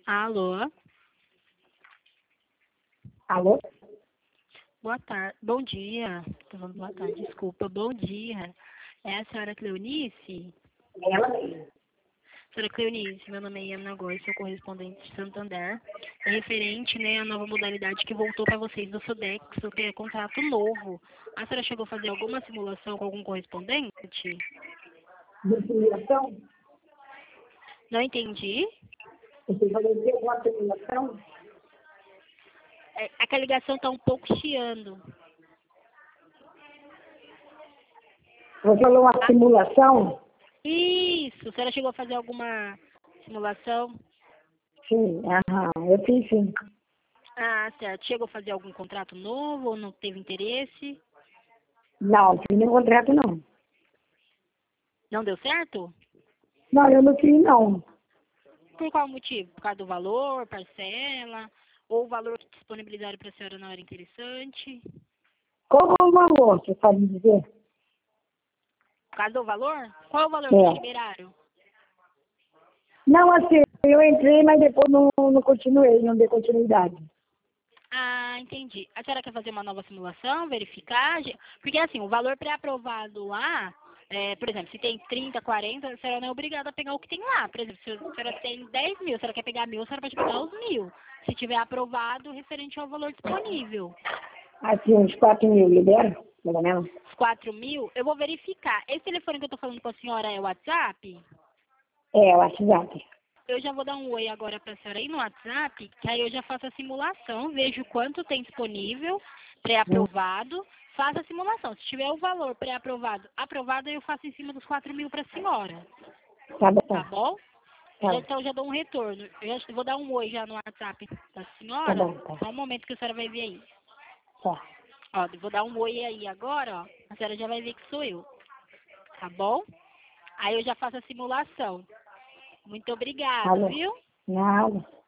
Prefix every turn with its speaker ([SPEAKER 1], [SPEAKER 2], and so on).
[SPEAKER 1] Alô?
[SPEAKER 2] Alô?
[SPEAKER 1] Boa tarde. Bom dia. Tô falando boa tarde, desculpa. Bom dia. É a senhora Cleonice?
[SPEAKER 2] Ela mesmo.
[SPEAKER 1] Senhora Cleonice, meu nome é Iana Góes, sou correspondente de Santander. É referente, né, à nova modalidade que voltou para vocês do Sudex, que é contrato novo. A senhora chegou a fazer alguma simulação com algum correspondente?
[SPEAKER 2] De simulação?
[SPEAKER 1] Não entendi.
[SPEAKER 2] Você vai ter alguma simulação?
[SPEAKER 1] É que a ligação está um pouco chiando.
[SPEAKER 2] Você falou uma simulação?
[SPEAKER 1] Isso! A senhora chegou a fazer alguma simulação?
[SPEAKER 2] Sim, aham, eu fiz sim.
[SPEAKER 1] Ah, certo. Chegou a fazer algum contrato novo ou não teve interesse?
[SPEAKER 2] Não, não fiz nenhum contrato não.
[SPEAKER 1] Não deu certo?
[SPEAKER 2] Não, eu não fiz não.
[SPEAKER 1] Por qual motivo? Por causa do valor, parcela, ou o valor que disponibilizaram para a senhora não era interessante?
[SPEAKER 2] Qual é o valor, você sabe dizer?
[SPEAKER 1] Por causa do valor? Qual é o valor que te
[SPEAKER 2] É.
[SPEAKER 1] liberaram?
[SPEAKER 2] Não, assim, eu entrei, mas depois não continuei, não dei continuidade.
[SPEAKER 1] Ah, entendi. A senhora quer fazer uma nova simulação, verificar? Porque assim, o valor pré-aprovado lá, por exemplo, se tem 30, 40, a senhora não é obrigada a pegar o que tem lá. Por exemplo, se a senhora tem 10 mil, a senhora quer pegar 1.000, a senhora pode pegar os 1.000. Se tiver aprovado, referente ao valor disponível.
[SPEAKER 2] Assim, uns 4.000, libera? Pelo menos?
[SPEAKER 1] Os 4.000, eu vou verificar. Esse telefone que eu tô falando com a senhora é o WhatsApp?
[SPEAKER 2] É, o WhatsApp.
[SPEAKER 1] Eu já vou dar um oi agora para a senhora aí no WhatsApp, que aí eu já faço a simulação, vejo quanto tem disponível, pré-aprovado, faço a simulação. Se tiver o valor pré-aprovado, aprovado, eu faço em cima dos 4.000 para a senhora,
[SPEAKER 2] Tá
[SPEAKER 1] tá
[SPEAKER 2] bom.
[SPEAKER 1] bom?
[SPEAKER 2] Tá,
[SPEAKER 1] Então já dou um retorno. Eu já vou dar um oi já no WhatsApp da
[SPEAKER 2] tá
[SPEAKER 1] senhora.
[SPEAKER 2] bom, tá.
[SPEAKER 1] Só um momento que a senhora vai ver aí.
[SPEAKER 2] Tá.
[SPEAKER 1] Ó, eu vou dar um oi aí agora, ó. A senhora já vai ver que sou eu, tá bom? Aí eu já faço a simulação. Muito obrigada,
[SPEAKER 2] Alô?
[SPEAKER 1] viu?
[SPEAKER 2] Nada.